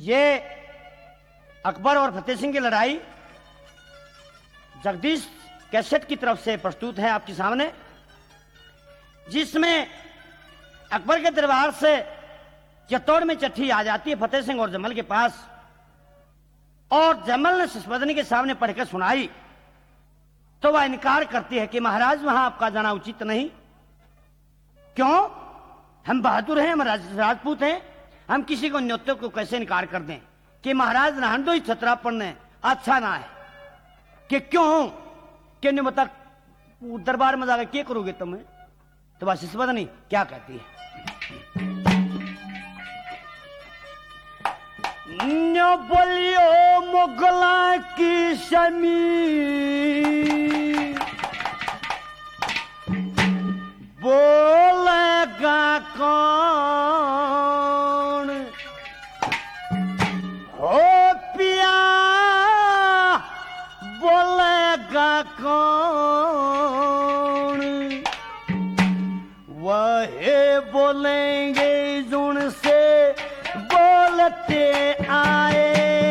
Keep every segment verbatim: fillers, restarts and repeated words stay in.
ये अकबर और फतेह सिंह की लड़ाई जगदीश कैसेट की तरफ से प्रस्तुत है आपके सामने, जिसमें अकबर के दरबार से चित्तौड़ में चिट्ठी आ जाती है फतेह सिंह और जमल के पास, और जमल ने शशबदनी के सामने पढ़कर सुनाई तो वह इनकार करती है कि महाराज वहां आपका जाना उचित नहीं। क्यों? हम बहादुर हैं, हम राजपूत हैं, हम किसी को न्योते को कैसे इनकार कर दें कि महाराज रहन दो ही छतरा पढ़ने अच्छा ना है कि क्यों कि नहीं बता दरबार में जाकर क्या करोगे तुम? तो बस इस बात नहीं क्या कहती है, न्यो बोलियो मुगला की शमी बोलेगा कौन हो पिया, बोलेगा कौन? वही बोलेंगे जुन से बोलते आए,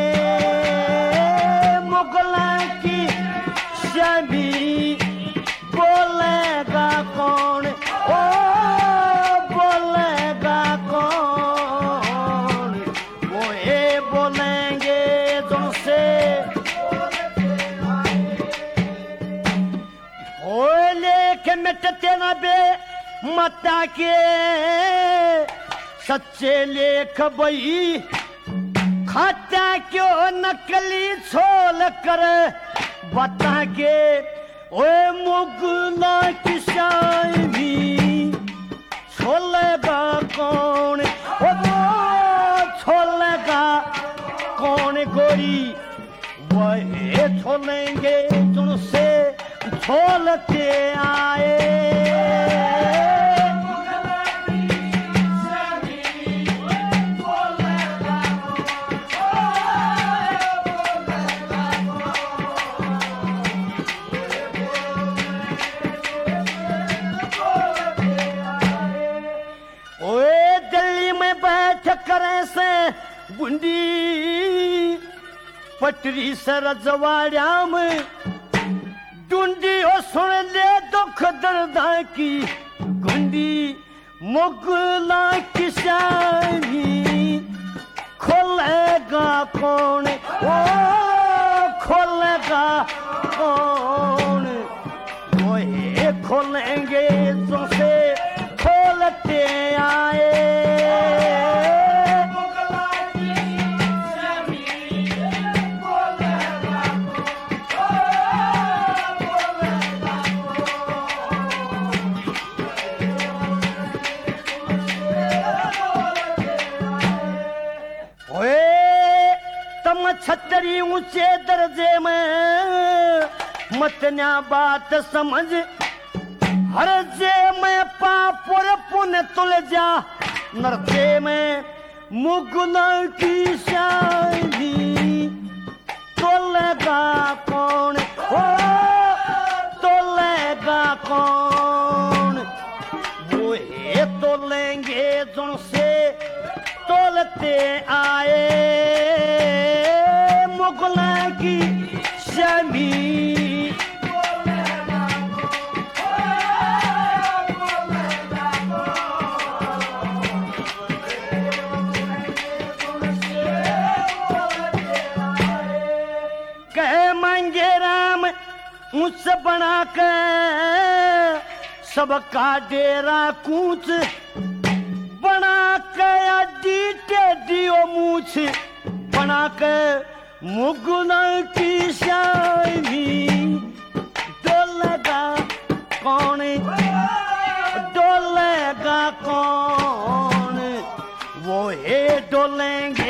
मुगला की शमी बोलेगा कौन, ओ बोलेगा कौन? वो ये बोलेंगे तुमसे ओ लेके मिटते ना बे मता के सच्चे लेख बई, खाता क्यों नकली छोल कर बता के, ओए मुगला की शाही छोलेगा कौन, ओ छोलेगा कौन गोरी? वही छोलेंगे तुमसे छोलते आए, करे से गुंडी पटरी से रजवाड़ा में डूंडी हो सुन ले दुख दर्दा की गुंडी, मुगला की शाही खोलेगा कौन, ओ खोलेगा कौन? वो ये खोलेंगे तुमसे खोलते आए, छतरी ऊंचे दर्जे में मतन्या बात समझ, हर जे में पापुर पुन तुल जा, नरजे में मुगला की शाही तोलेगा कौन, ओ तोलेगा कौन? वो ये तोलेंगे जिनसे तोलते आए, मुगला की शमी कहे मांगे राम ऊंच बना के सबका डेरा कूच बना के अड्डी टेडियो मूछ बना के, मुगला की शाही डोलेगा कौन, डोलेगा कौन? वो ये डोलेंगे